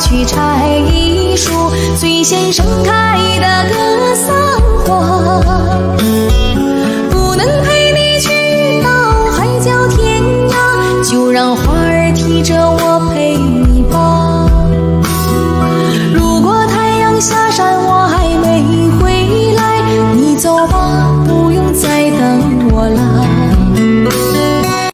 去采一束最先盛开的格桑花。